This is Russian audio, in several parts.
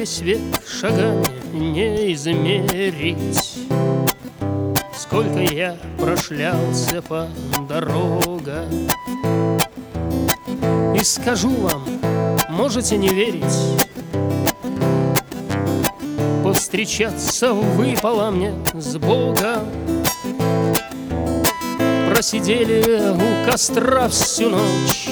весь век шагами не измерить, сколько я прошлялся по дорогам. И скажу вам, можете не верить, повстречаться выпало мне с Богом. Просидели у костра всю ночь,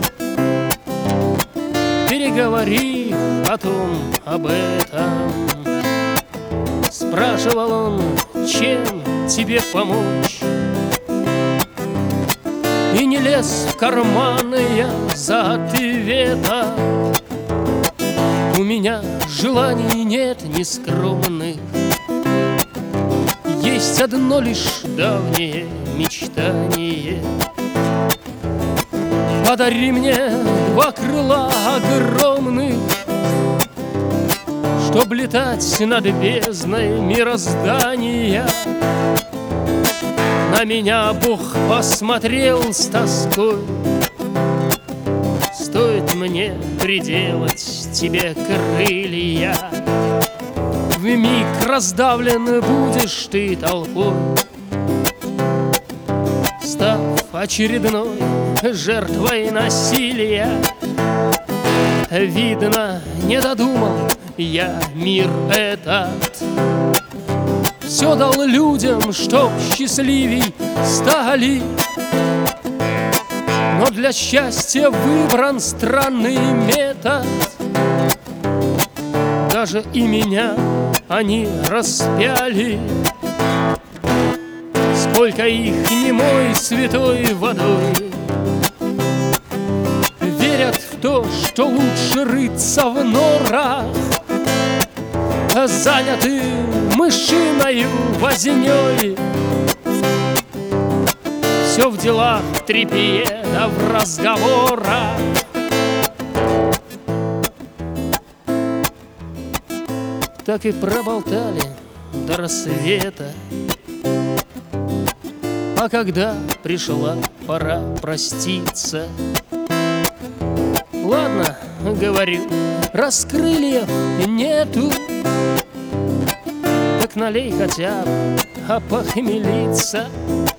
переговорив о том, об этом. Спрашивал он, чем тебе помочь, и не лез в карманы я за ответом. У меня желаний нет ни скромных, есть одно лишь давнее мечтание. Подари мне два крыла огромных, чтоб летать над бездной мироздания. На меня Бог посмотрел с тоской. Стоит мне приделать тебе крылья, вмиг раздавлен будешь ты толпой, став очередной жертвой насилия. Видно, не додумал я мир этот, все дал людям, чтоб счастливей стали. Но для счастья выбран странный метод. Даже и меня они распяли. Сколько их немой святой водой верят в то, что лучше рыться в норах, заняты мышиною вознёй. Все в делах трепье, да в разговорах. Так и проболтали до рассвета. А когда пришла пора проститься, ладно, говорю, раскрыльев нету, так налей хотя бы опохмелиться.